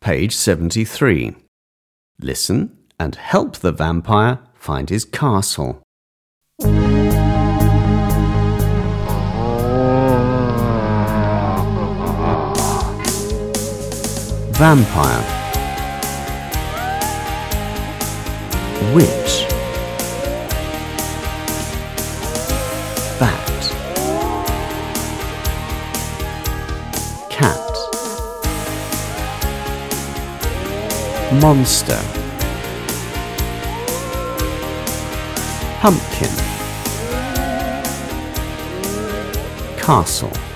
page 73. Listen and help the vampire find his castle. Vampire. Witch. Bat. Cat. Monster. Pumpkin. Castle.